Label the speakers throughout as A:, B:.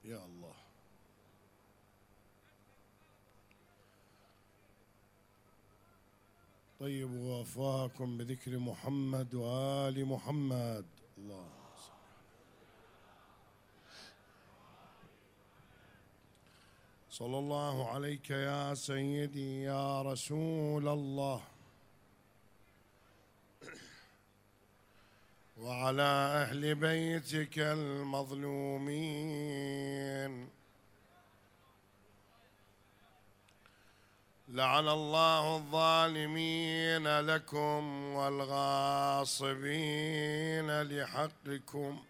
A: يا الله. طيب ووفاكم بذكر محمد وآل محمد. الله صلى الله عليك يا سيدي يا رسول الله، وعلى أهل بيتك المظلومين. لعن الله الظالمين لكم والغاصبين لحقكم.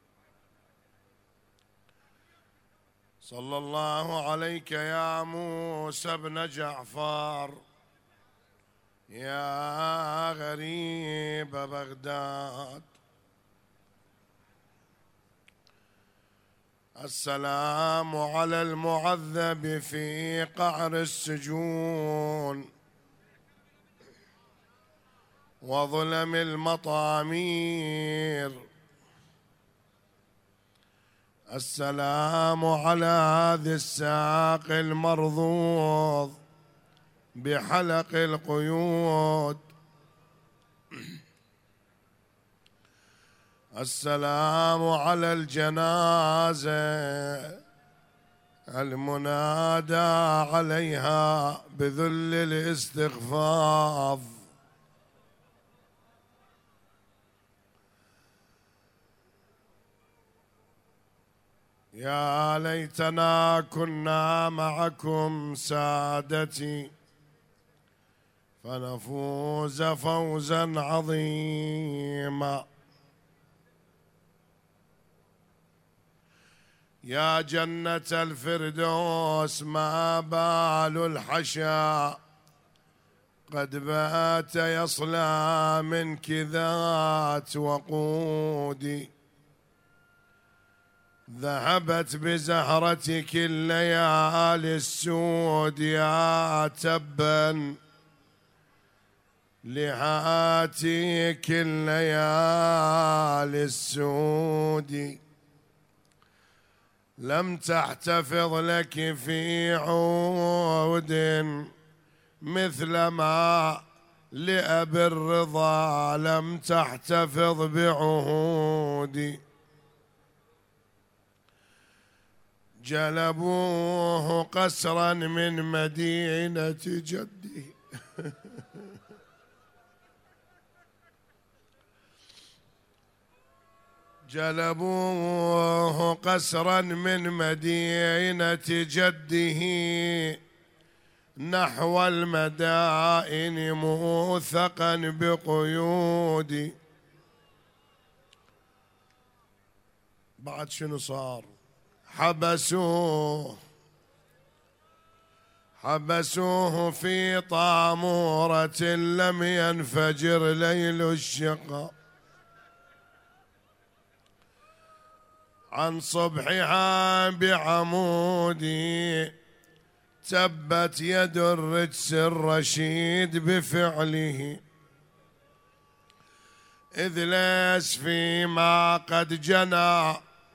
A: صلى الله عليك يا موسى بن جعفر يا غريب بغداد. السلام على المعذب في قعر السجون وظلم المطامير. السلام على هذا الساق المرضوض بحلق القيود. السلام على الجنازة المنادى عليها بذل الاستخفاف. يا ليتنا كنا معكم سادتي فنفوز فوزا عظيما. يا جنة الفردوس ما بال الحشا قد بات يصلى منك ذات وقودي. ذهبت بزهرتك الليالي السود يا تبا لهاتيك الليالي السود. لم تحتفظ لك في عود مثل ما لأبي الرضا لم تحتفظ بعهودي. جلبوه قسرا من مدينة جده جلبوه قسرا من مدينة جده نحو المدائن موثقا بقيود. بعد شنو صار؟ حبسوه في طامورة لم ينفجر ليل الشقا عن صبحها بعمودي. تبت يد الرجس الرشيد بفعله إذ ليس فيما قد جنى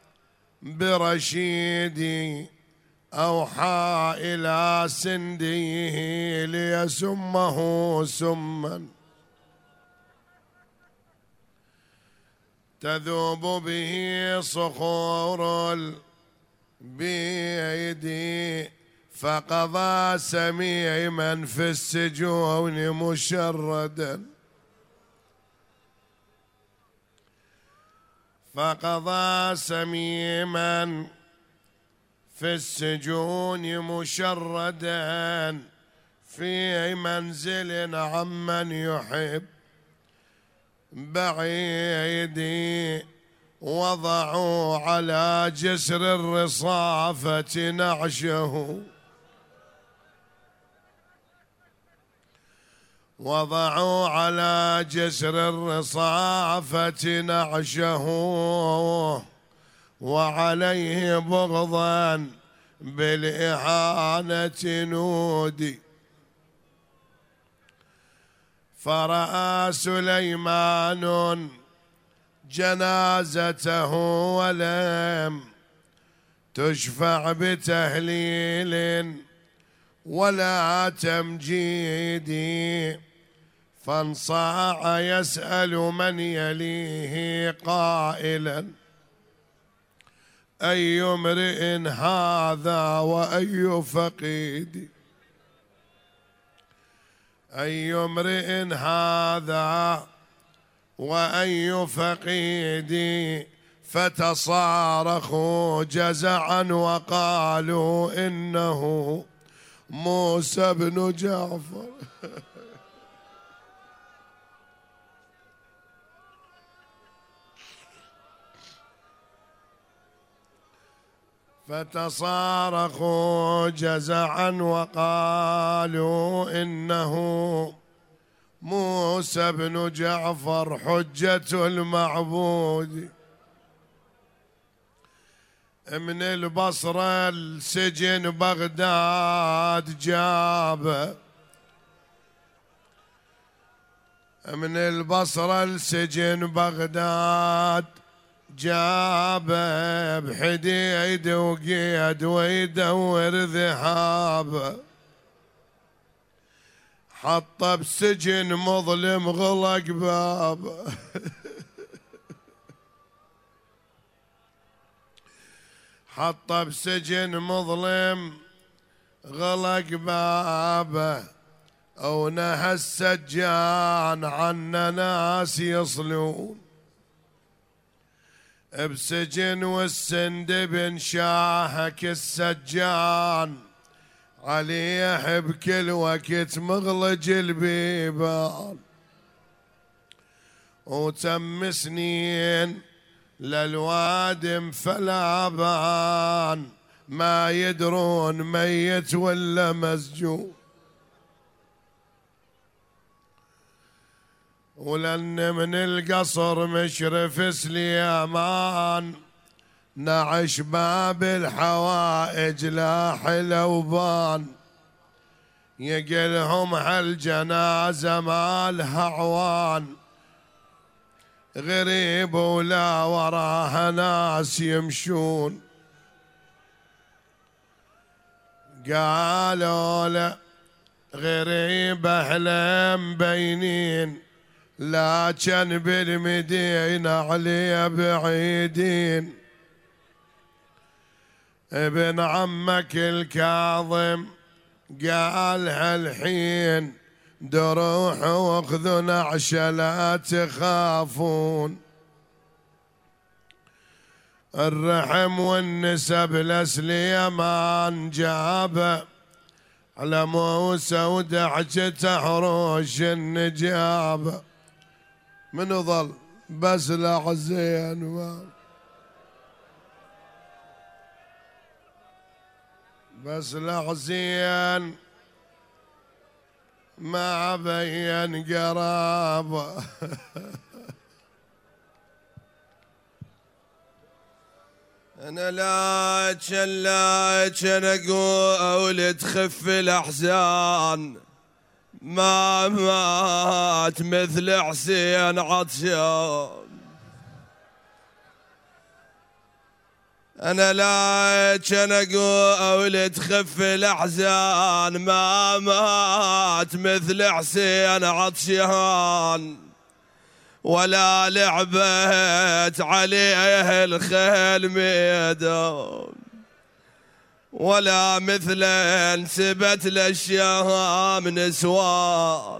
A: برشيدي أوحى إلى سنديه ليسمه سما تذوب به صخور البيد. فقضى سميما في السجون مشردا فقضى سميما في السجون مشردا في منزل عمن يحب بعيدي. وضعوا على جسر الرصافة نعشه وضعوا على جسر الرصافة نعشه وعليه بغضا بالإهانة نودي. فرأى سليمان جنازته ولم تشفع بتهليل ولا تمجيد، فانصاع يسأل من يليه قائلا أي امرئ هذا وأي فقيد، أي امرئ هذا وأي فقيد، فتصارخوا جزعا وقالوا إنه موسى بن جعفر. فتصارخوا جزعا وقالوا إنه موسى بن جعفر حجة المعبود. من البصرة السجن بغداد جابه، من البصرة السجن بغداد جابه، بحديد وقيد ويدور ذهابه، حطه بسجن مظلم غلق بابه. حطه بسجن مظلم غلق بابه، أو نهى السجان عنا ناس يصلون، بسجن والسندب شاهك السجان، عليه بكل وقت مغلج البيبان، وتم سنين للوادم فلا بان، ما يدرون ميت ولا مسجون. ولن من القصر مشرف سليمان، نعش باب الحوائج لا حلوبان، يقلهم هالجنازة مالها عوان، غريب ولا وراها ناس يمشون. قالوا له غريب أهل مبينين، لكن بالمدينة علي بعيدين، ابن عمك الكاظم قال هالحين دروحوا واخذوا نعش لا تخافون، الرحم والنسب لسليمان جابه، على موسى ودعجته حروش النجابه. من ظل بس العزين، بس العزين ما بين قرابه.
B: أنا لكن أقول تخف الأحزان، ما مات مثل حسين عطشان. أنا لكن أقول تخف الأحزان، ما مات مثل حسين عطشان، ولا لعبت عليه الخيل ميدان، ولا مثل انسبت للشهام نسوان.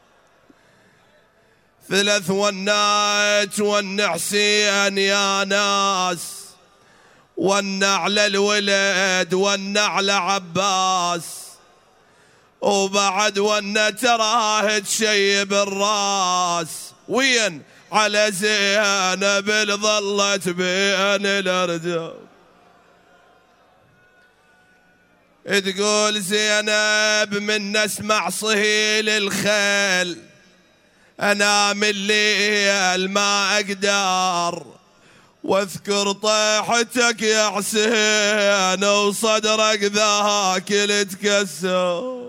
B: ثلاث ونات والنحسين يا ناس، والنعل الولد والنعل عباس، وبعد تراه تشيب الراس، وين على زينب اللي ظلت بين الارجال. تقول زينب من نسمع صهيل الخيل، انا من الليل ما اقدر، واذكر طيحتك يا حسين وصدرك ذاك اللي تكسر.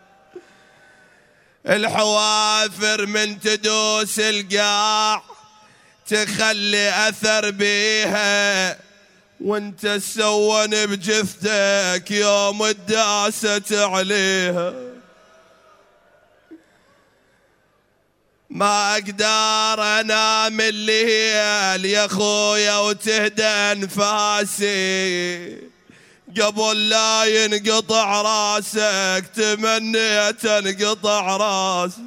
B: الحوافر من تدوس القاع تخلي أثر بيها، وانت تسون بجثتك يوم الداست عليها. ما اقدر انام الليل يا خويا وتهدى انفاسي، قبل لا ينقطع راسك تمنيت انقطع راسي.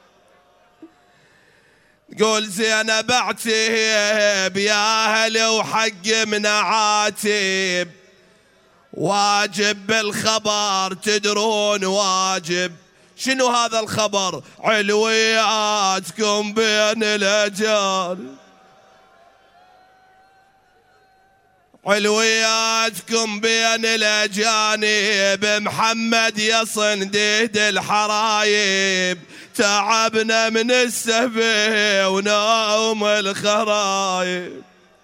B: قول زينب اعتب يا اهل وحق من عاتب، واجب بالخبر تدرون واجب. شنو هذا الخبر؟ علوياتكم بين الاجانب، علوياتكم بين الاجانب. محمد يا صنديد الحرايب، تعبنا من السبي ونوم الخرايب.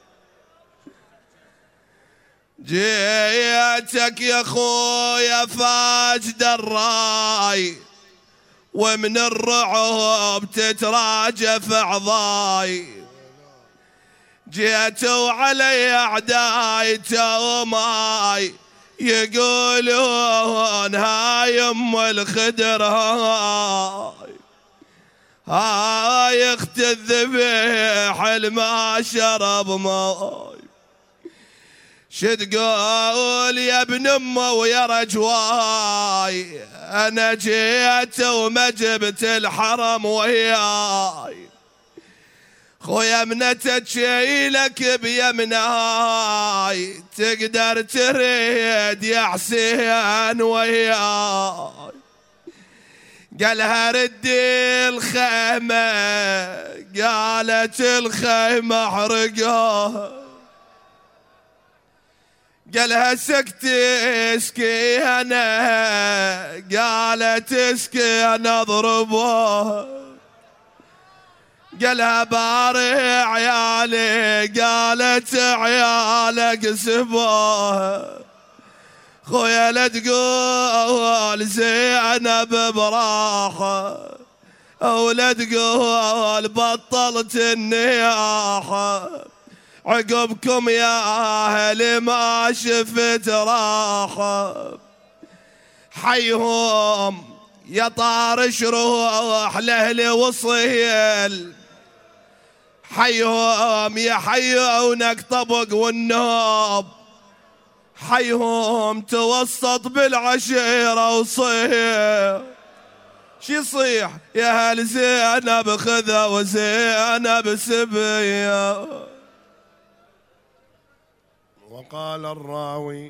B: جيتك يا خويا فاجد الراي، ومن الرعب تتراجف عضاي. جيتوا علي اعداي توماي، يقولون هاي ام الخدر، هاي اخت الذبيح الما شرب ماي. شتقول يا ابن امه ويا رجواي، انا جيت وما جبت الحرم وياي. خويا منتك شيلك بيمناي، تقدر تريد يا حسين وياي. قالها ردي الخيمة، قالت الخيمة احرقوها. قالها سكتي اسكي انا، قالت اسكي انا اضربوها. قالها باري عيالي، قالت عيالك سبوها. خويا لا تقول زينب براحة، ولا تقول بطلت النياحة. عقبكم يا اهل ما شفت راحة. حيهم يا طارش روح لاهل وصيل، حيهم يا حيونك طبق والنوب. حيهم توسط بالعشيرة وصيح. شي يصيح يا هل زينب خذا وزينب سبيا.
A: وقال الراوي: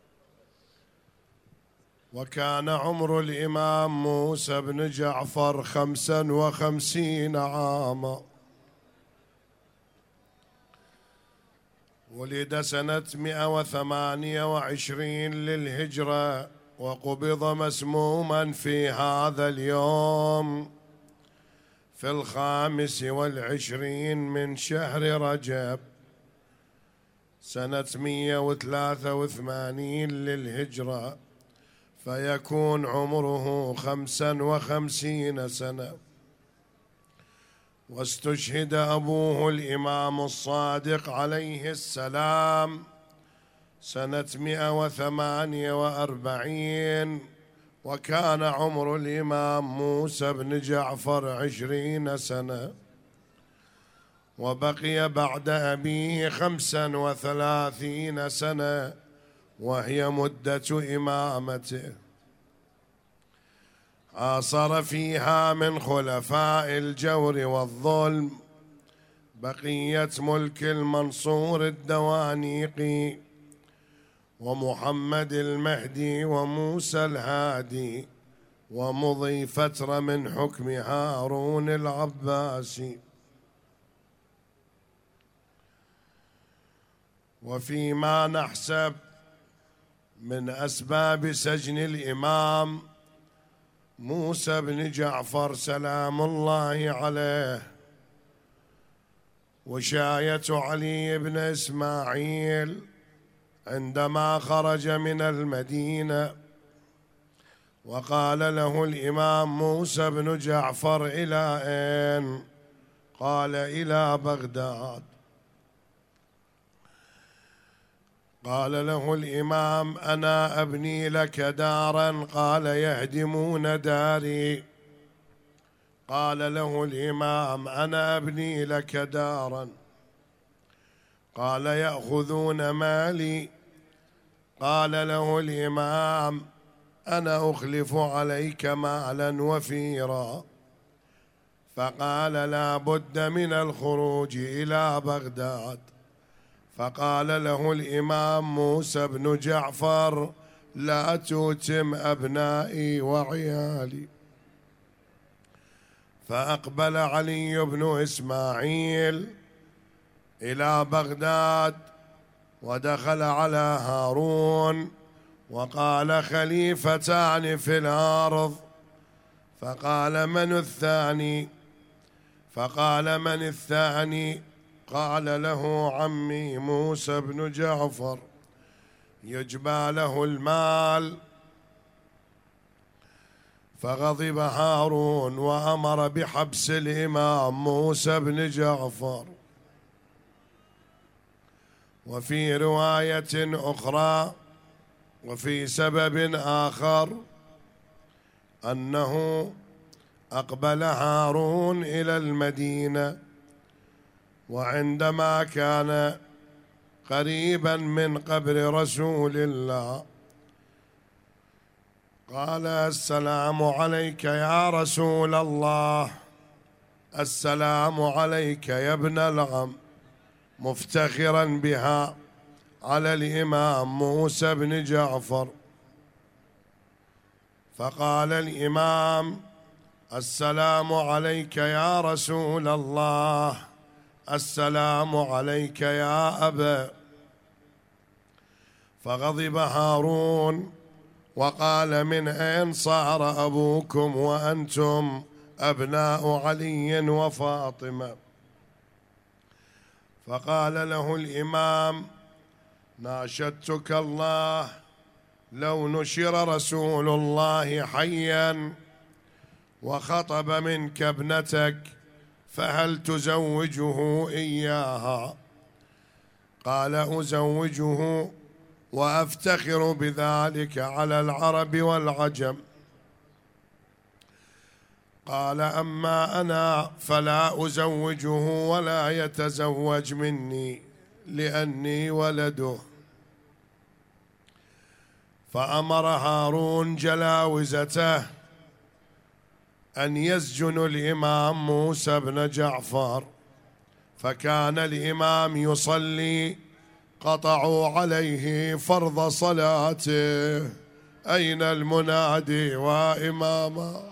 A: وكان عمر الإمام موسى بن جعفر 55 عاما، ولد سنة 128 للهجرة، وقبض مسموما في هذا اليوم في 25 من شهر رجب سنة 183 للهجرة، فيكون عمره 55 سنة. واستشهد أبوه الإمام الصادق عليه السلام سنة 148، وكان عمر الإمام موسى بن جعفر 20 سنة. وبقي بعد أبيه 35 سنة، وهي مدة إمامته. عاصر فيها من خلفاء الجور والظلم بقية ملك المنصور الدوانيقي ومحمد المهدي وموسى الهادي، ومضي فترة من حكم هارون العباسي. وفيما نحسب من أسباب سجن الإمام موسى بن جعفر سلام الله عليه وشاية علي بن إسماعيل عندما خرج من المدينة، وقال له الإمام موسى بن جعفر: إلى أين؟ قال: إلى بغداد. قال له الإمام: أنا أبني لك دارا. قال: يهدمون داري. قال له الإمام: أنا أبني لك دارا. قال: يأخذون مالي. قال له الإمام: أنا أخلف عليك مالا وفيرا. فقال: لا بد من الخروج إلى بغداد. فقال له الإمام موسى بن جعفر: لا توتم أبنائي وعيالي. فأقبل علي بن إسماعيل إلى بغداد ودخل على هارون وقال: خليفتان في الأرض. فقال: من الثاني؟ فقال: من الثاني؟ قال له: عمي موسى بن جعفر، يجبى له المال. فغضب هارون وأمر بحبس الإمام موسى بن جعفر. وفي رواية أخرى وفي سبب آخر أنه أقبل هارون إلى المدينة، وعندما كان قريبا من قبر رسول الله قال: السلام عليك يا رسول الله، السلام عليك يا ابن العم، مفتخرا بها على الإمام موسى بن جعفر. فقال الإمام: السلام عليك يا رسول الله، السلام عليك يا أبا. فغضب هارون وقال: من أين صار أبوكم وأنتم أبناء علي وفاطمة؟ فقال له الإمام: ناشدتك الله، لو نشر رسول الله حيا وخطب منك ابنتك فهل تزوجه إياها؟ قال: أزوجه وأفتخر بذلك على العرب والعجم. قال: أما أنا فلا أزوجه ولا يتزوج مني لأني ولده. فأمر هارون جلاوزته أن يسجنوا الإمام موسى بن جعفر. فكان الإمام يصلي قطعوا عليه فرض صلاته: أين المنادي وإماما؟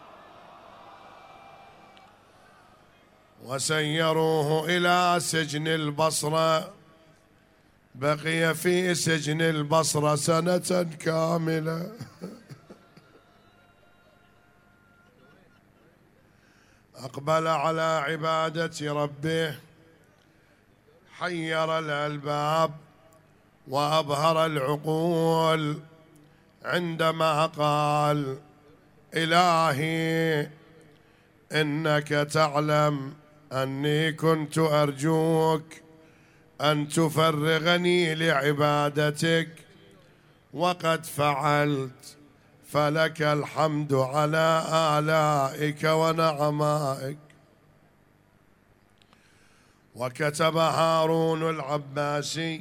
A: وسيروه إلى سجن البصرة. بقي في سجن البصرة سنة كاملة. أقبل على عبادة ربه، حير الألباب وأبهر العقول عندما قال: إلهي إنك تعلم أني كنت أرجوك أن تفرغني لعبادتك وقد فعلت، فلك الحمد على آلائك ونعمائك. وكتب هارون العباسي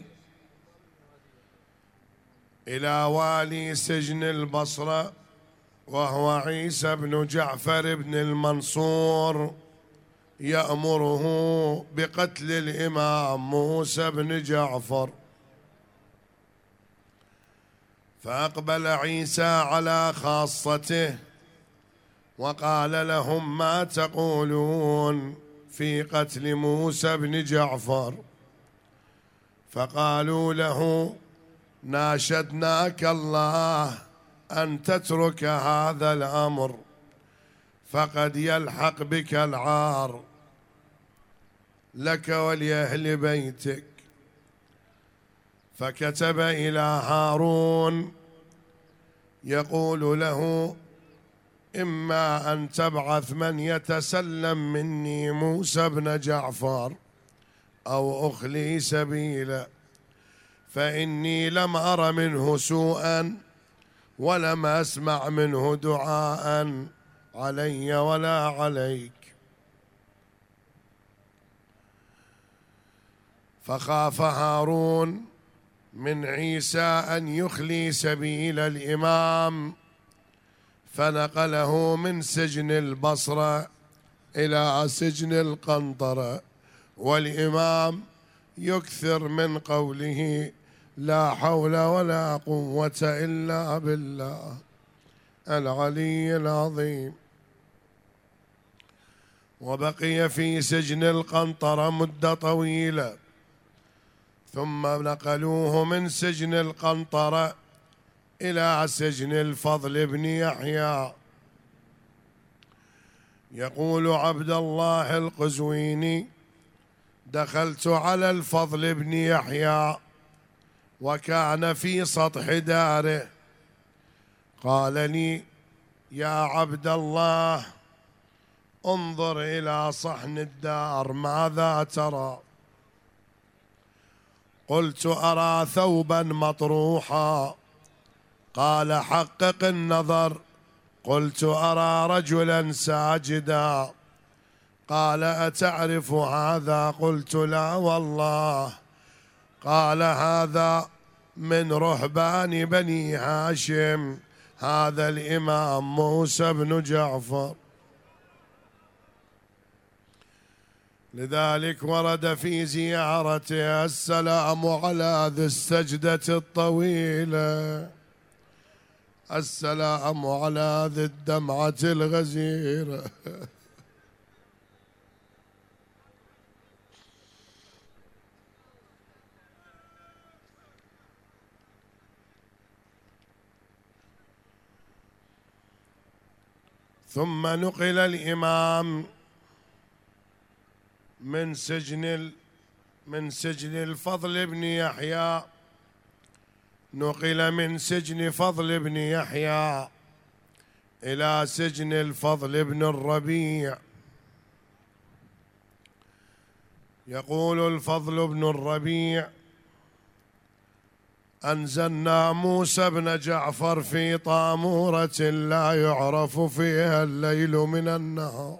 A: إلى والي سجن البصرة وهو عيسى بن جعفر بن المنصور يأمره بقتل الإمام موسى بن جعفر. فأقبل عيسى على خاصته وقال لهم: ما تقولون في قتل موسى بن جعفر؟ فقالوا له: ناشدناك الله أن تترك هذا الأمر فقد يلحق بك العار لك ولأهل بيتك. فكتب إلى هارون يقول له: إما أن تبعث من يتسلم مني موسى بن جعفر أو أخلي سبيله. فإني لم أر منه سوءا ولم أسمع منه دعاء علي ولا عليك. فخاف هارون من عيسى أن يخلي سبيل الإمام، فنقله من سجن البصرة إلى سجن القنطرة، والإمام يكثر من قوله لا حول ولا قوة إلا بالله العلي العظيم. وبقي في سجن القنطرة مدة طويلة، ثم نقلوه من سجن القنطرة إلى سجن الفضل بن يحيى. يقول عبد الله القزويني: دخلت على الفضل بن يحيى وكان في سطح داره، قال لي: يا عبد الله، انظر إلى صحن الدار، ماذا ترى؟ قلت: أرى ثوبا مطروحا. قال: حقق النظر. قلت: أرى رجلا ساجدا. قال: أتعرف هذا؟ قلت: لا والله. قال: هذا من رهبان بني هاشم، هذا الإمام موسى بن جعفر. لذلك ورد في زيارته: السلام على ذي السجدة الطويلة، السلام على ذي الدمعة الغزيرة. ثم نقل الإمام من سجن الفضل بن يحيى، نقل من سجن فضل بن يحيى إلى سجن الفضل بن الربيع. يقول الفضل بن الربيع: أنزلنا موسى بن جعفر في طامورة لا يعرف فيها الليل من النهار،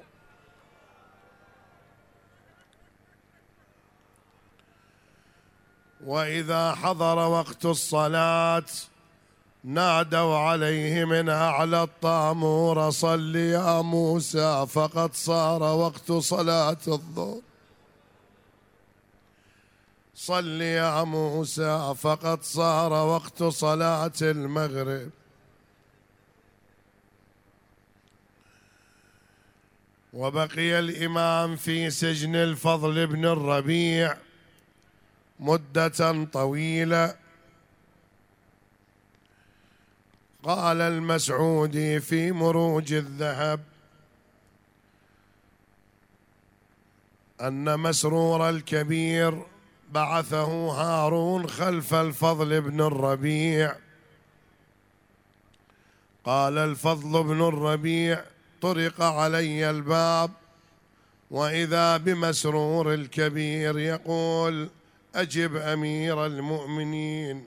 A: وإذا حضر وقت الصلاة نادوا عليه من أعلى الطامور: صل يا موسى فقد صار وقت صلاة الظهر، صل يا موسى فقد صار وقت صلاة المغرب. وبقي الإمام في سجن الفضل بن الربيع مدة طويلة. قال المسعودي في مروج الذهب أن مسرور الكبير بعثه هارون خلف الفضل بن الربيع. قال الفضل بن الربيع: طرق علي الباب وإذا بمسرور الكبير يقول: أجب أمير المؤمنين.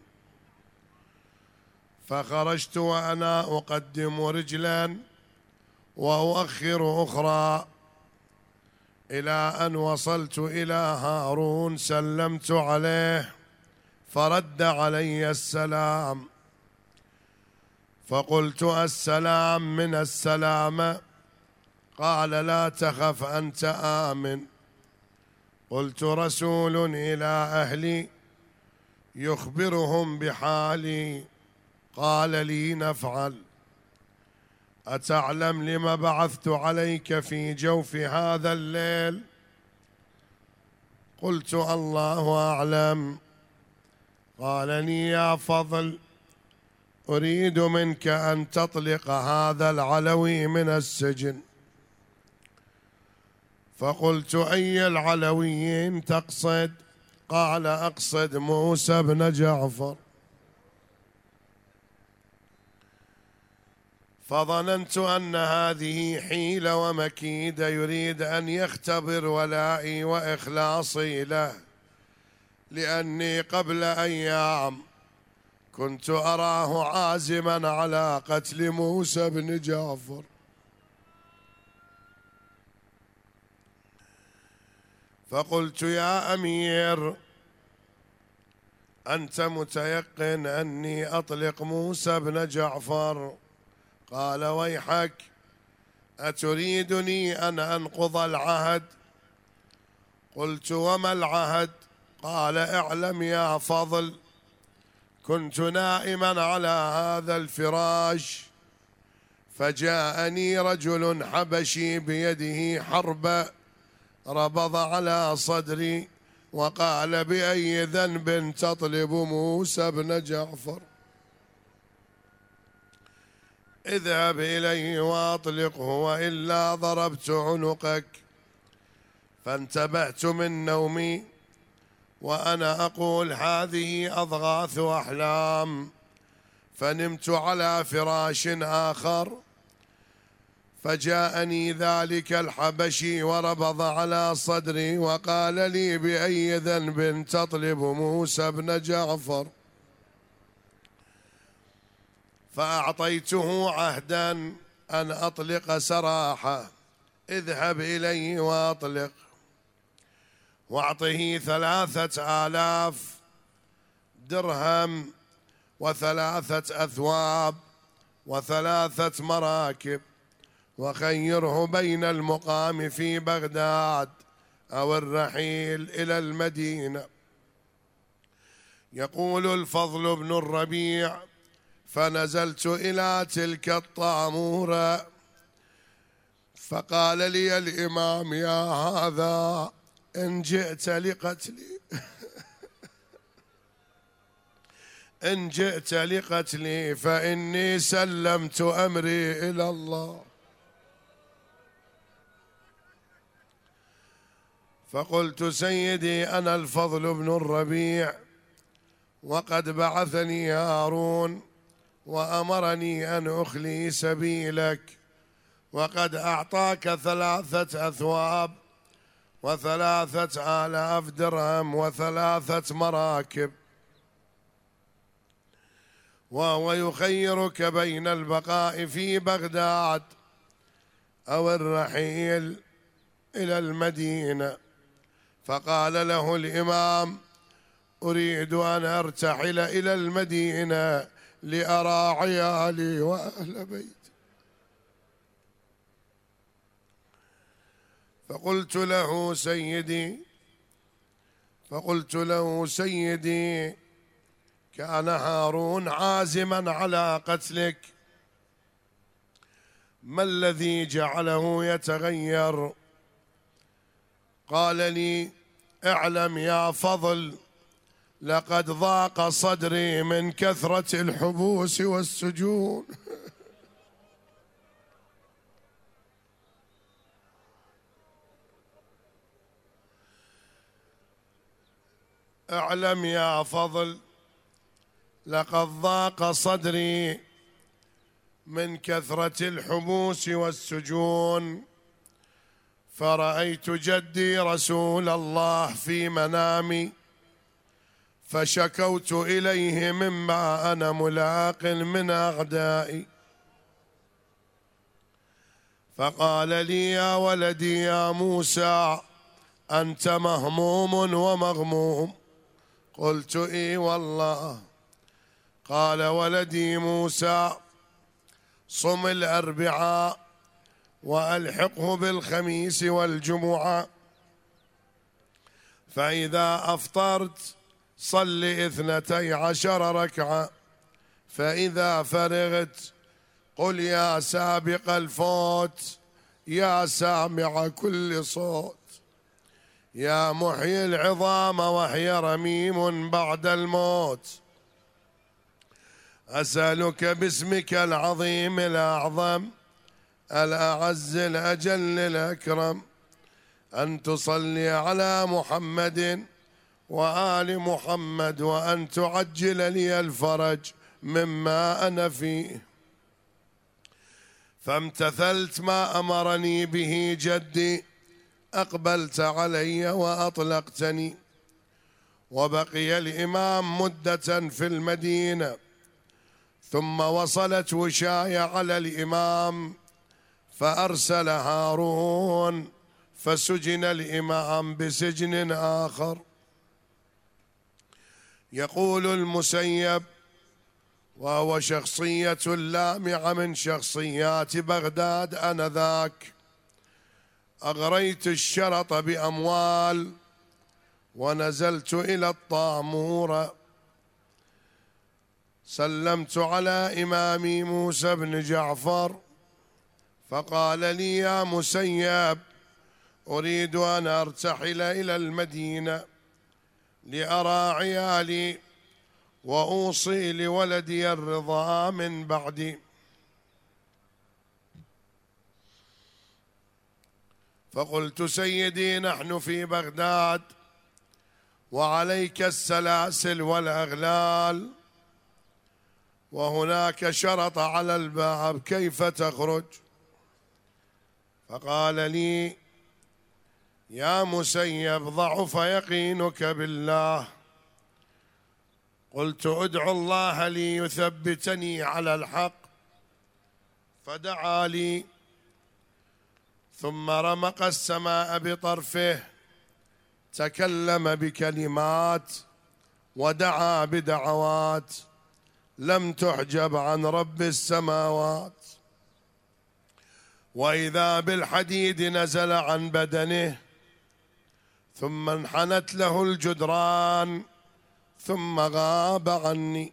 A: فخرجت وأنا أقدم رجلا وأؤخر أخرى، إلى أن وصلت إلى هارون، سلمت عليه فرد علي السلام، فقلت: السلام من السلامة. قال: لا تخف أنت آمن. قلت: رسول إلى أهلي يخبرهم بحالي. قال لي: نفعل. أتعلم لما بعثت عليك في جوف هذا الليل؟ قلت: الله أعلم. قال لي: يا فضل، أريد منك أن تطلق هذا العلوي من السجن. فقلت: أي العلويين تقصد؟ قال: أقصد موسى بن جعفر. فظننت أن هذه حيلة ومكيدة، يريد أن يختبر ولائي وإخلاصي له، لأني قبل أيام كنت أراه عازما على قتل موسى بن جعفر. فقلت يا أمير أنت متيقن أني أطلق موسى بن جعفر؟ قال ويحك، أتريدني أن أنقض العهد؟ قلت وما العهد؟ قال اعلم يا فضل، كنت نائما على هذا الفراش فجاءني رجل حبشي بيده حربة ربض على صدري وقال بأي ذنب تطلب موسى بن جعفر؟ اذهب إليه وأطلقه وإلا ضربت عنقك. فانتبهت من نومي وأنا أقول هذه أضغاث أحلام، فنمت على فراش آخر فجاءني ذلك الحبشي وربض على صدري وقال لي بأي ذنب تطلب موسى بن جعفر؟ فأعطيته عهدا أن أطلق سراحة، اذهب إليه وأطلق، واعطه 3000 درهم و3 أثواب و3 مراكب، وخيره بين المقام في بغداد أو الرحيل إلى المدينة. يقول الفضل بن الربيع فنزلت إلى تلك الطامورة فقال لي الإمام يا هذا إن جئت لقتلي إن جئت لقتلي فإني سلمت أمري إلى الله. فقلت سيدي أنا الفضل بن الربيع وقد بعثني هارون وأمرني أن أخلي سبيلك، وقد أعطاك 3 أثواب و3000 درهم و3 مراكب، وهو يخيرك بين البقاء في بغداد أو الرحيل إلى المدينة. فقال له الإمام أريد أن أرتحل إلى المدينة لأرى عيالي وأهل بيتي. فقلت له سيدي كان هارون عازما على قتلك، ما الذي جعله يتغير؟ قال لي اعلم يا فضل لقد ضاق صدري من كثرة الحبوس والسجون. اعلم يا فضل لقد ضاق صدري من كثرة الحبوس والسجون، فرأيت جدي رسول الله في منامي فشكوت إليه مما أنا ملاق من أعدائي، فقال لي يا ولدي يا موسى أنت مهموم ومغموم. قلت إي والله. قال ولدي موسى صم الأربعاء وألحقه بالخميس والجمعة، فإذا أفطرت صل 12 ركعة، فإذا فرغت قل يا سابق الفوت يا سامع كل صوت يا محيي العظام وهي رميم بعد الموت، أسألك باسمك العظيم الأعظم الأعز الأجل الأكرم أن تصلي على محمد وآل محمد وأن تعجل لي الفرج مما أنا فيه. فامتثلت ما أمرني به جدي، أقبلت علي وأطلقتني، وبقي الإمام مدة في المدينة، ثم وصلت وشاية على الإمام فأرسل هارون فسجن الإمام بسجن آخر. يقول المسيب وهو شخصية لامعة من شخصيات بغداد آنذاك: أغريت الشرط بأموال ونزلت إلى الطامورة، سلمت على إمامي موسى بن جعفر فقال لي: يا مسيب، أريد أن أرتحل إلى المدينة لأرى عيالي وأوصي لولدي الرضا من بعدي. فقلت: سيدي، نحن في بغداد وعليك السلاسل والأغلال وهناك شرط على الباب، كيف تخرج؟ فقال لي: يا مسيب، ضعف يقينك بالله. قلت: ادعو الله لي يثبتني على الحق. فدعا لي ثم رمق السماء بطرفه، تكلم بكلمات ودعا بدعوات لم تحجب عن رب السماوات، وإذا بالحديد نزل عن بدنه ثم انحنت له الجدران ثم غاب عني،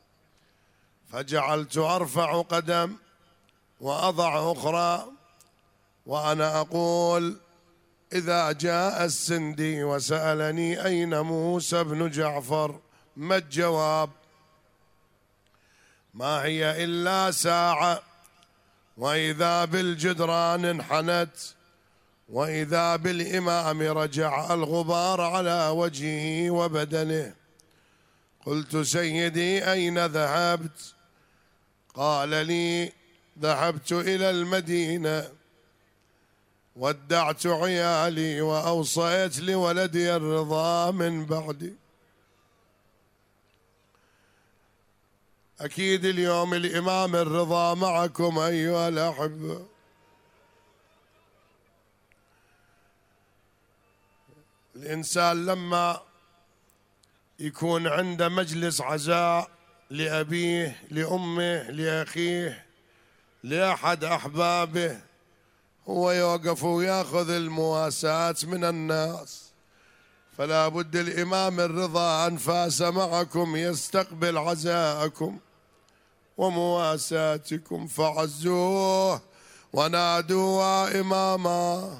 A: فجعلت أرفع قدم وأضع أخرى وأنا أقول: إذا جاء السندي وسألني أين موسى بن جعفر ما الجواب؟ ما هي إلا ساعة، وإذا بالجدران انحنت، وإذا بالإمام رجع الغبار على وجهه وبدنه. قلت: سيدي، أين ذهبت؟ قال لي: ذهبت إلى المدينة، ودعت عيالي وأوصيت لولدي الرضا من بعدي. أكيد اليوم الإمام الرضا معكم أيها الأحبة. الإنسان لما يكون عنده مجلس عزاء لأبيه، لأمه، لأخيه، لأحد أحبابه، هو يوقف ويأخذ المواساة من الناس، فلا بد الإمام الرضا أنفاس معكم يستقبل عزاءكم ومواساتكم، فعزوه ونادوا إماما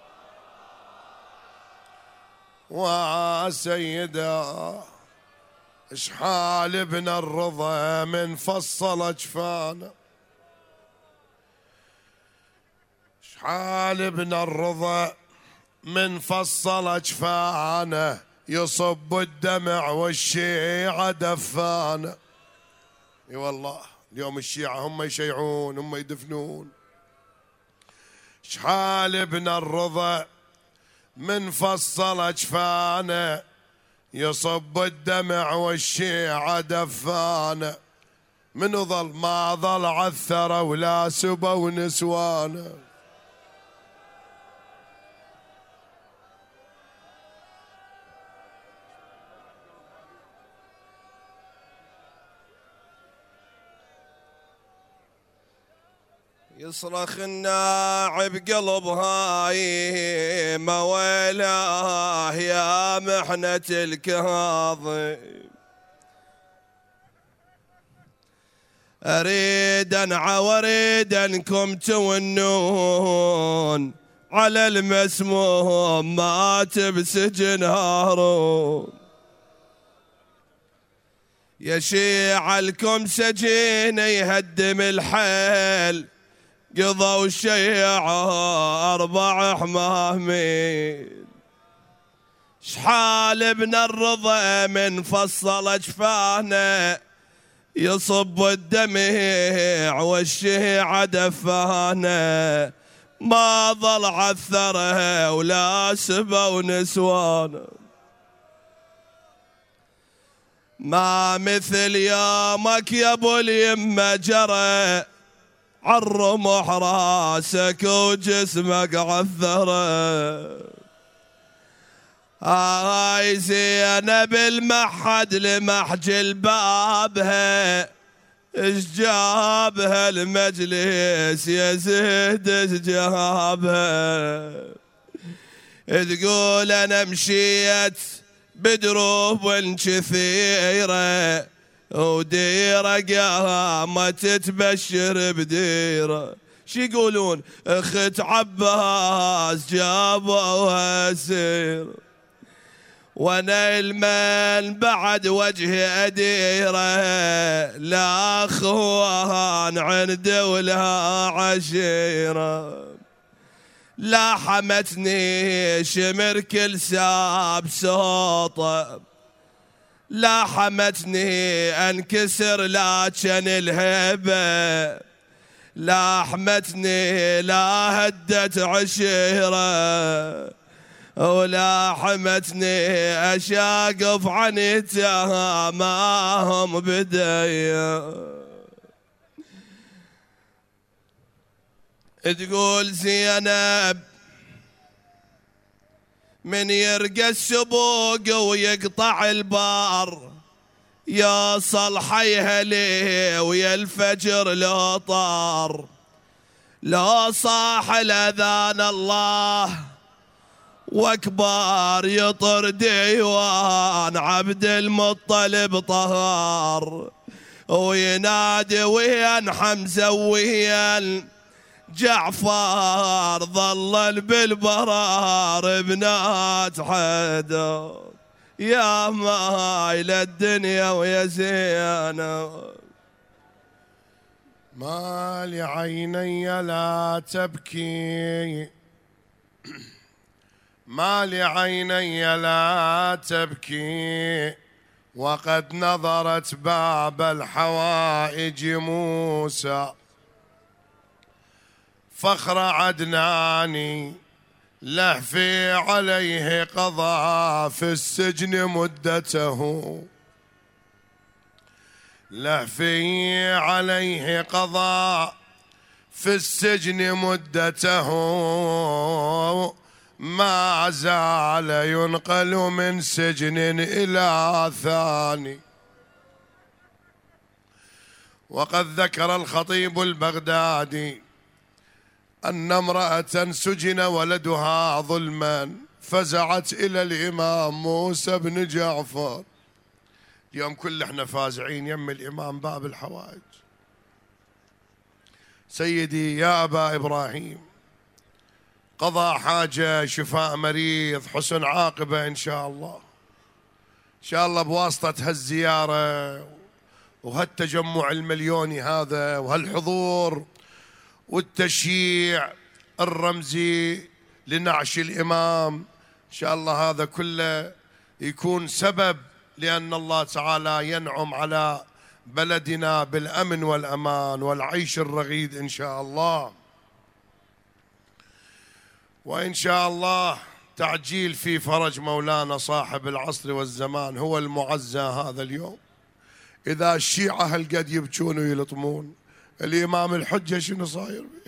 A: وسيدا. اشحال ابن الرضا من فصل جفانا، اشحال ابن الرضا من فصل جفانا، يصب الدمع والشيعة دفانا. اي والله اليوم الشيعة هم يشيعون هم يدفنون. اشحال ابن الرضا من فصل جفانا، يصب الدمع والشيعة دفانا. من ظل ما ظل عثر ولا سبوا نسوانا.
B: يصرخ الناعب قلب هاي مويلاه يا محنة الكاظم، أريد أنعى وأريد أنكم تونون على المسموم مات بسجن هارون. يشيع لكم سجين يهدم الحيل، قضوا شيعوا 4 حمامين. شحال ابن الرضا من فصل جفانه، يصب الدمع والشيعة دفانه. ما ظل عثره ولا سبوا نسوانه. ما مثل يومك يا ابو اليمه جرى عالرمح راسك وجسمك عثره. هاي زينب المحد لمحج البابها اش جابها المجلس يا زهد اش جابها. تقول انا مشيت بدروب كثيره وديره قامت تبشر بديره. شي يقولون اخت عباس جابوها سير وانا المن بعد وجهي اديره لا اخوان عند ولا عشيره. لاحمتني شمر كل ساب صوته لاحمتني انكسر لكن الهبه لاحمتني لا هدت عشيره ولاحمتني اشاقف عنيتها ما هم بدايه. تقول زينب من يرقى السبوق ويقطع البار يوصل حيها ليه ويا الفجر لو طار لو صاح الاذان الله واكبر يطر ديوان عبد المطلب طهار وينادي وين حمزه وين جعفر ظلل بالبرار بنات حدر يا مايل الدنيا ويا زينب.
A: ما لعيني لا تبكي ما لعيني لا تبكي وقد نظرت باب الحوائج موسى فخر عدناني لهفي عليه قضى في السجن مدته لهفي عليه قضى في السجن مدته ما زال ينقل من سجن إلى ثاني. وقد ذكر الخطيب البغدادي أن امرأة سجن ولدها ظلما فزعت إلى الإمام موسى بن جعفر. اليوم كل احنا فازعين يم الإمام باب الحوائج. سيدي يا أبا إبراهيم قضى حاجة شفاء مريض حسن عاقبة إن شاء الله إن شاء الله بواسطة هالزيارة وهالتجمع المليوني هذا وهالحضور والتشييع الرمزي لنعش الإمام إن شاء الله هذا كله يكون سبب لأن الله تعالى ينعم على بلدنا بالأمن والأمان والعيش الرغيد إن شاء الله. وإن شاء الله تعجيل في فرج مولانا صاحب العصر والزمان هو المعزى هذا اليوم. إذا الشيعة هالقد يبكون ويلطمون الإمام الحجة شنو صاير به؟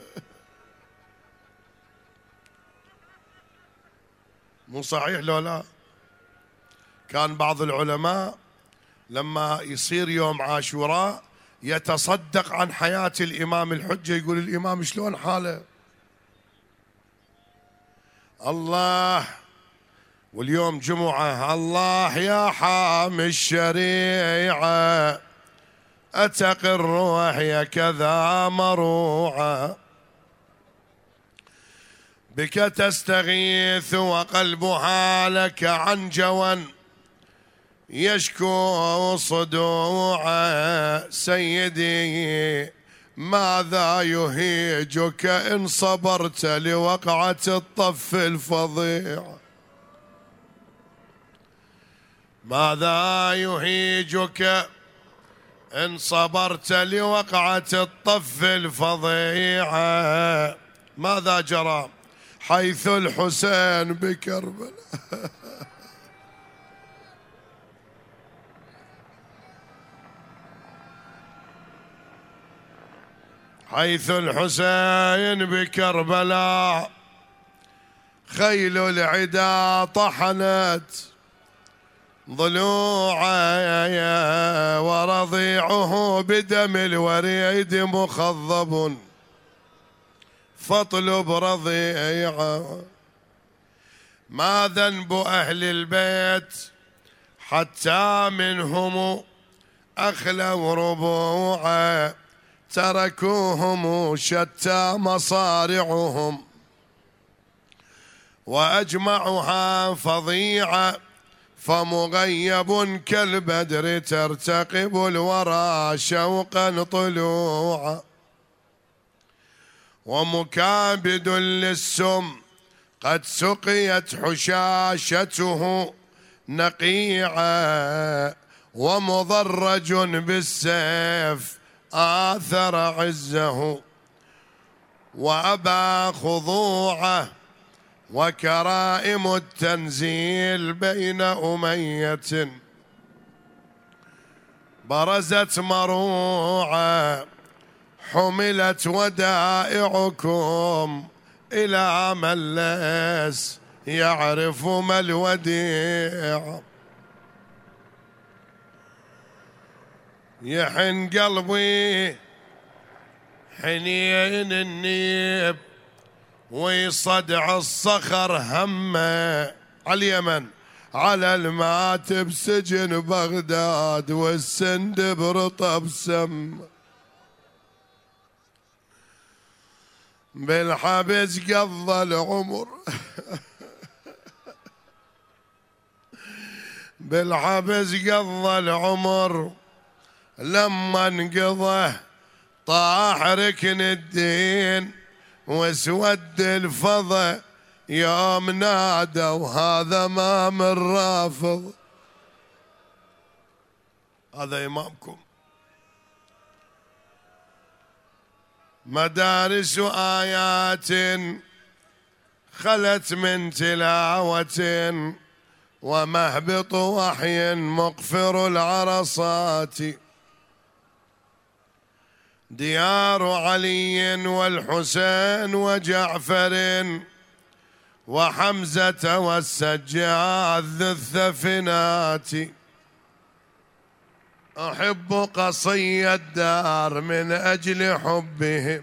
A: مو صحيح لو لا؟ كان بعض العلماء لما يصير يوم عاشوراء يتصدق عن حياة الإمام الحجة يقول الإمام شلون حاله الله. واليوم جمعة الله يا حامي الشريعة أتقر وهي كذا مروعة بك تستغيث وقلبها لك عن جوى يشكو صدوعا. سيدي ماذا يهيجك إن صبرت لوقعة الطف الفظيع؟ ماذا يهيجك إن صبرت لوقعة الطف الفظيعة؟ ماذا جرى حيث الحسين بكربلاء؟ حيث الحسين بكربلاء خيل العدا طحنت ضلوعه ورضيعه بدم الوريد مخضب فاطلب رضيعه. ما ذنب أهل البيت حتى منهم أخلوا ربوعا تركوهم شتى مصارعهم وأجمعها فظيعة فمغيب كالبدر ترتقب الورى شوقا طلوعا ومكابد للسم قد سقيت حشاشته نقيعا ومضرج بالسيف آثر عزه وأبى خضوعه وكرائم التنزيل بين أمية برزت مروعة حملت ودائعكم إلى من ليس يعرف ما الوديع. يحن قلبي حنين النيب ويصدع الصخر همه على اليمن على المات بسجن بغداد والسند برطب سم بالحبس قضى العمر بالحبس قضى العمر لما انقضى طاح ركن الدين واسود الفضا يوم نادوا هذا ما من رافض. هذا إمامكم. مدارس آيات خلت من تلاوة ومهبط وحي مقفر العرصات ديار علي والحسين وجعفر وحمزة والسجاد ذي الثفنات. أحب قصي الدار من أجل حبهم.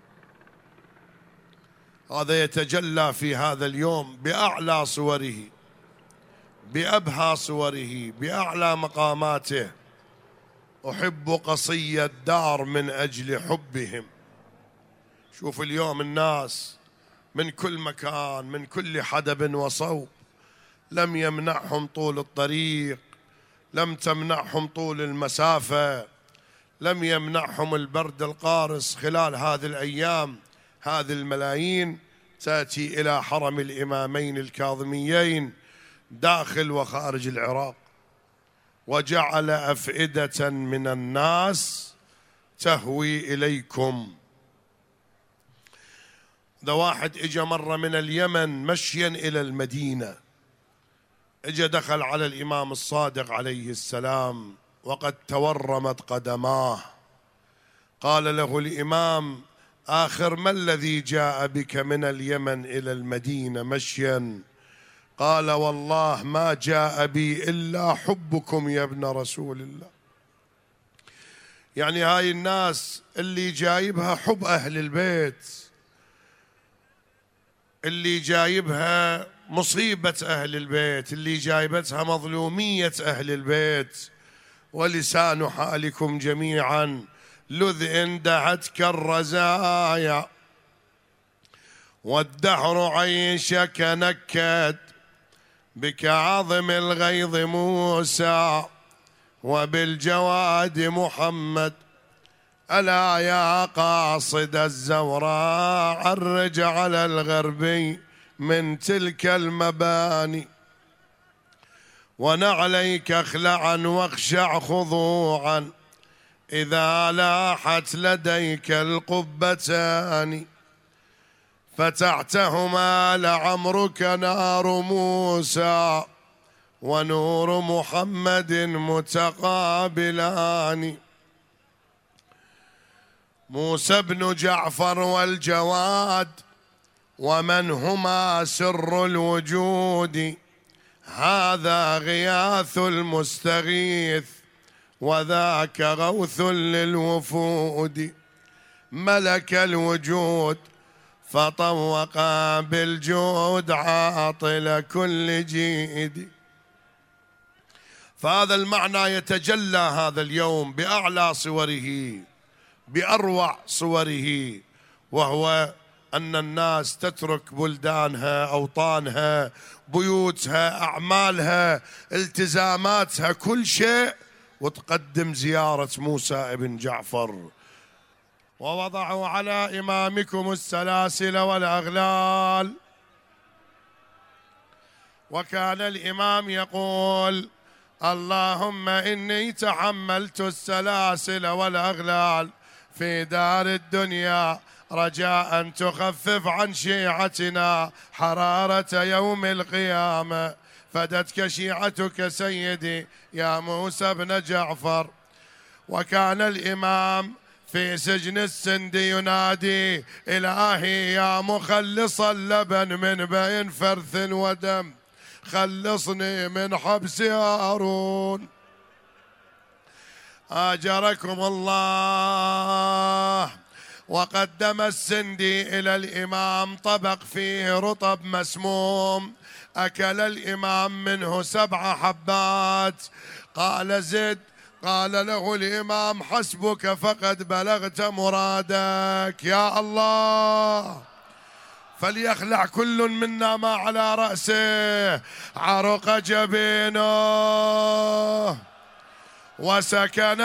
A: هذا يتجلى في هذا اليوم بأعلى صوره بأبهى صوره بأعلى مقاماته. أحب قصي الدار من أجل حبهم. شوف اليوم الناس من كل مكان من كل حدب وصوب لم يمنعهم طول الطريق لم تمنعهم طول المسافة لم يمنعهم البرد القارس خلال هذه الأيام. هذه الملايين تأتي إلى حرم الإمامين الكاظميين داخل وخارج العراق وجعل أفئدة من الناس تهوي إليكم. ده واحد اجى مرة من اليمن مشيا إلى المدينة اجى دخل على الإمام الصادق عليه السلام وقد تورمت قدماه. قال له الإمام آخر ما الذي جاء بك من اليمن إلى المدينة مشيا؟ قال والله ما جاء بي إلا حبكم يا ابن رسول الله. يعني هاي الناس اللي جايبها حب أهل البيت اللي جايبها مصيبة أهل البيت اللي جايبتها مظلومية أهل البيت. ولسان حالكم جميعا لذ إن دعتك الرزايا والدهر عيشك نكد بك عظم الغيظ موسى وبالجواد محمد. ألا يا قاصد الزوراء عرج على الغربي من تلك المباني ونعليك اخلعا واخشع خضوعا إذا لاحت لديك القبتان فتحتهما لعمرك نار موسى ونور محمد متقابلان. موسى بن جعفر والجواد ومن هما سر الوجود، هذا غياث المستغيث وذاك غوث للوفود، ملك الوجود فطوق بالجود عاطل كل جيد. فهذا المعنى يتجلى هذا اليوم بأعلى صوره، بأروع صوره، وهو أن الناس تترك بلدانها، أوطانها، بيوتها، أعمالها، التزاماتها، كل شيء، وتقدم زيارة موسى بن جعفر. ووضعوا على إمامكم السلاسل والأغلال. وكان الإمام يقول: اللهم إني تحملت السلاسل والأغلال في دار الدنيا رجاء تخفف عن شيعتنا حرارة يوم القيامة، فدتك شيعتك سيدي يا موسى بن جعفر. وكان الإمام في سجن السند ينادي: إلهي يا مخلص اللبن من بين فرث ودم، خلصني من حبس هارون. آجركم الله. وقدم السندي إلى الإمام طبق فيه رطب مسموم، أكل الإمام منه 7 حبات. قال: زد. قال له الإمام: حسبك فقد بلغت مرادك. يا الله، فليخلع كل منا ما على رأسه. عرق جبينه وسكن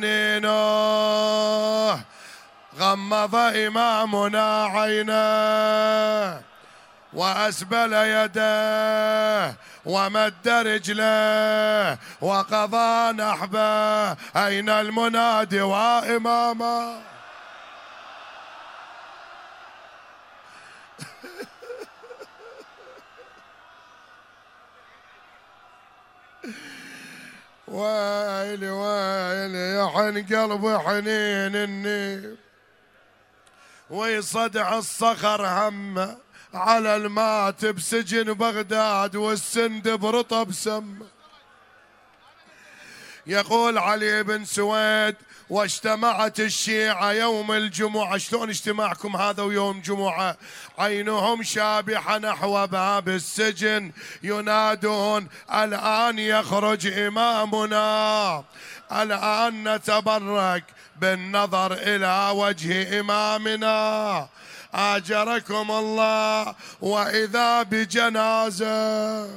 A: أنينه، غمض إمامنا عينه وأسبل يده ومد رجله وقضى نحبه. أين المنادي وإماما؟ ويلي ويلي يحن قلبي حنين النيل، ويصدع الصخر همه على المات بسجن بغداد والسند برطب سمه. يقول علي بن سويد: واجتمعت الشيعة يوم الجمعة. شلون اجتماعكم هذا ويوم جمعة؟ عينهم شابحة نحو باب السجن ينادون: الآن يخرج إمامنا، الآن نتبرك بالنظر إلى وجه إمامنا. آجركم الله. وإذا بجنازة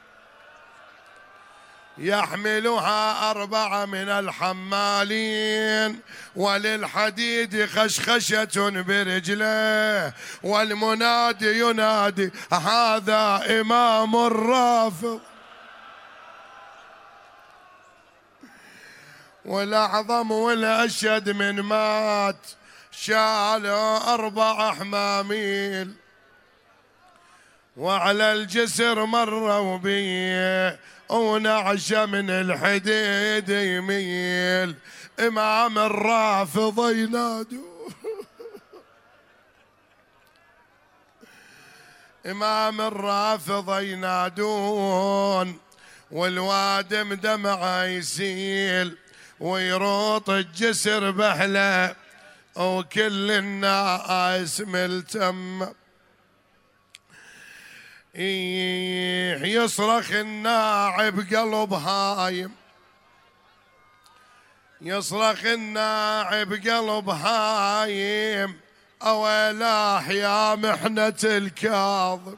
A: يحملها 4 من الحمالين، وللحديد خشخشة برجله، والمنادي ينادي: هذا إمام الرافض. والأعظم والأشد من مات شالوا 4 حماميل، وعلى الجسر مروا بيه ونعش من الحديد يميل. إمام الرافض ينادوا إمام الرافض ينادون، والوادم دمعه يسيل ويروط الجسر بحله، وكل الناس ملتم. يصرخ الناعب قلب هايم، يصرخ الناعب قلب هايم: أويلاه يا محنة الكاظم،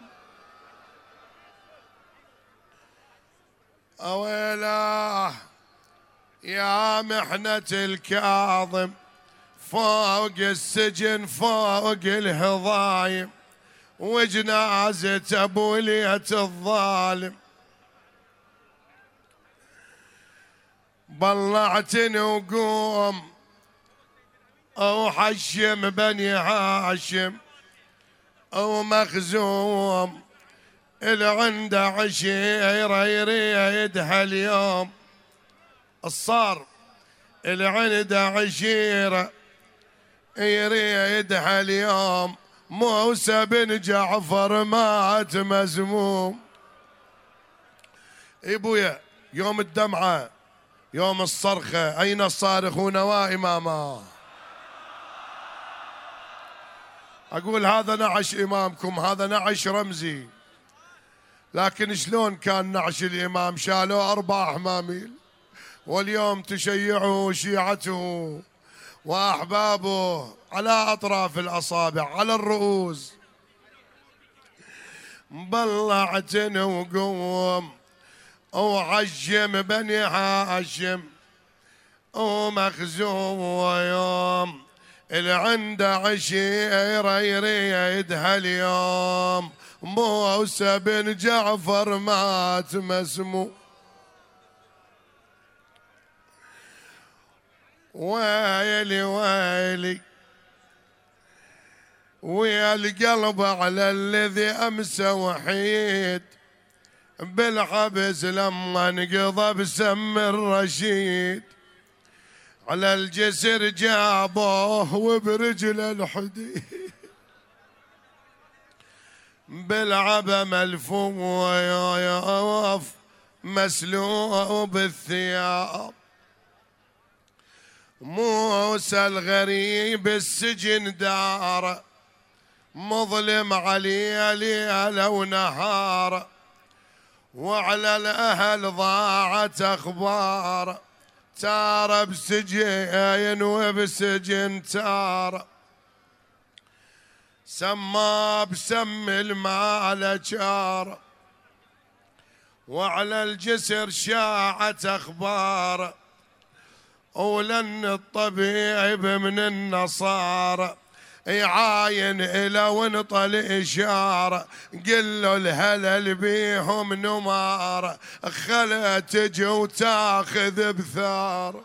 A: أويلاه يا محنة الكاظم، فوق السجن فوق الهضايم، وجنازة أبو ليت الظالم. بلعتني وقوم أو حشم بني هاشم أو مخزوم، اللي عنده عشيرة يريدها اليوم. الصار اللي عنده عشيرة يريدها اليوم موسى بن جعفر مات مزموم. ابويا يوم الدمعة يوم الصرخة أين الصارخون وإماما؟ أقول هذا نعش إمامكم، هذا نعش رمزي، لكن شلون كان نعش الإمام؟ شالوا 4 حماميل، واليوم تشيعه شيعته وأحبابه على أطراف الأصابع على الرؤوس. بلعتن وقوم وعجم بني هاشم ومخزوم ويوم اللي عنده عشيرة يريدها اليوم موسى بن جعفر مات مسموم. ويلي ويلي ويا القلب على الذي أمسى وحيد بالحبس لما انقضى بسم الرشيد. على الجسر جابوه وبرجل الحديد بالعبا ملفوف مسلوق بالثياب. موسى الغريب السجن دار مظلم عليه ليل ونهار، وعلى الأهل ضاعت أخبار. تار بسجين وبسجن تار، سما بسم المال جار، وعلى الجسر شاعت أخبار. ولن الطبيب من النصارى يعاين إلى ونطل إشارة، قلوا الهلل بيهم نمار، خلا تجي وتاخذ بثار.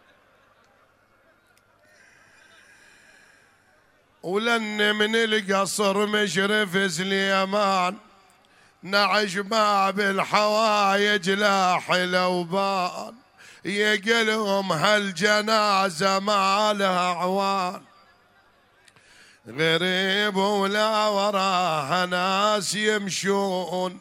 A: ولن من القصر مشرف سليمان نعش باب الحوايج لا حلوبان، يقلهم هالجنازة ما لها عوان. غريب ولا وراها ناس يمشون،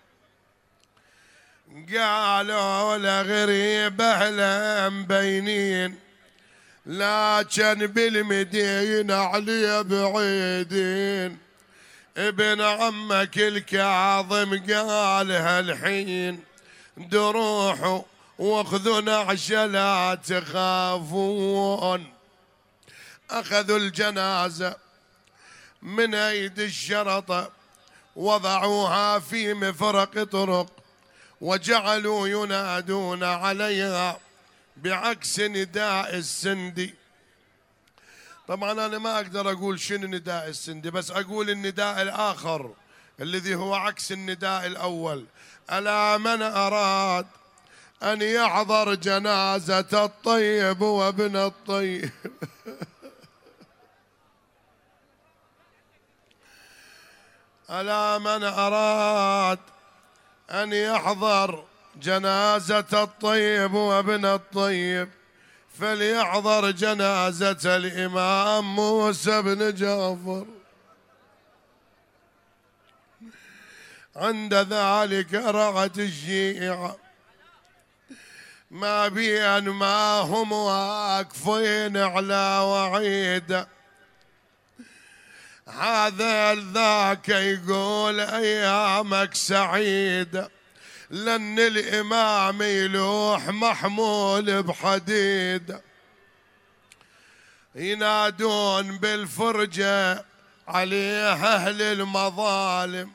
A: قالوا لغريب أهله مبينين، لكن بالمدينة علي بعيدين. ابن عمك الكاظم قالها الحين، دروحوا واخذوا نعش لا تخافون. أخذوا الجنازة من أيد الشرطة وضعوها في مفرق طرق، وجعلوا ينادون عليها بعكس نداء السندي. طبعا أنا ما أقدر أقول شنو نداء السندي، بس أقول النداء الآخر الذي هو عكس النداء الأول. ألا من أراد أن يحضر جنازة الطيب وابن الطيب ألا من أراد أن يحضر جنازة الطيب وابن الطيب فليحضر جنازة الإمام موسى بن جعفر. عند ذلك رعت الشيعة ما بين ما هم واقفين على وعيد. هذا ذاك يقول أيامك سعيدة، لأن الإمام يلوح محمول بحديد. ينادون بالفرجة عليه أهل المظالم.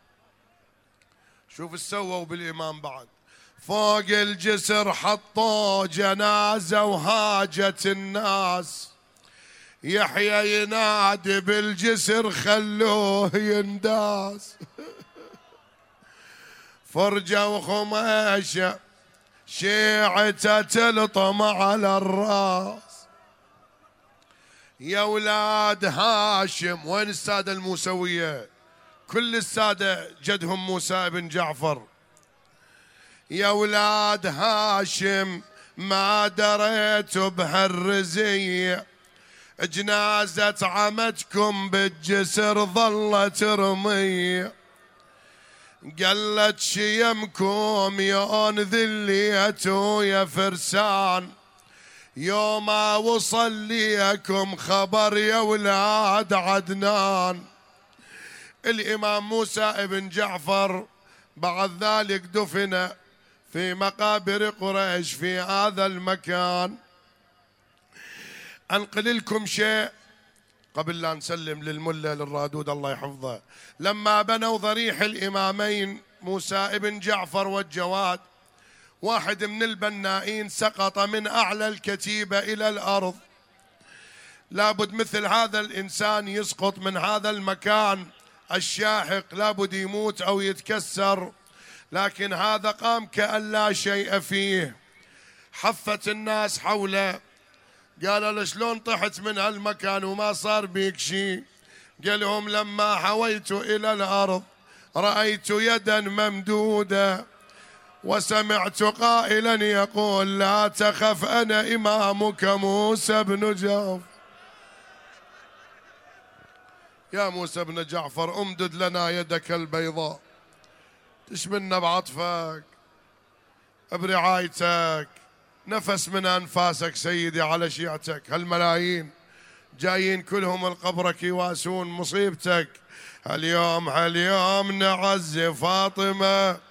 A: شوف ايش سووا بالإمام بعد. فوق الجسر حطوا جنازة وهاجت الناس، يحيى ينادي بالجسر خلوه ينداس. فرجة وخماشة شيعته تلطم على الراس. يا ولاد هاشم، وين السادة الموسوية؟ كل السادة جدهم موسى بن جعفر. يا ولاد هاشم ما دريت بهالرزية، جنازة عمتكم بالجسر ظلت ترمي، قالت شيمكم يون ذليتوا يا فرسان، يوم وصل ليكم خبر يا ولاد عدنان. الإمام موسى ابن جعفر بعد ذلك دفن في مقابر قريش في هذا المكان. أنقل لكم شيء قبل لا نسلم للملا للرادود الله يحفظه. لما بنوا ضريح الإمامين موسى ابن جعفر والجواد، واحد من البنائين سقط من أعلى الكتيبة إلى الأرض. لابد مثل هذا الإنسان يسقط من هذا المكان الشاحق، لابد يموت أو يتكسر، لكن هذا قام كأن لا شيء فيه. حفت الناس حوله، قال له شلون طحت من هالمكان وما صار بيك شيء؟ قال لهم لما حويت إلى الأرض رأيت يدا ممدودة وسمعت قائلا يقول لا تخف أنا إمامك موسى بن جعفر. يا موسى بن جعفر امدد لنا يدك البيضاء، تشملنا بعطفك برعايتك، نفس من أنفاسك سيدي على شيعتك. هالملايين جايين كلهم القبرك يواسون مصيبتك. هاليوم نعزي فاطمة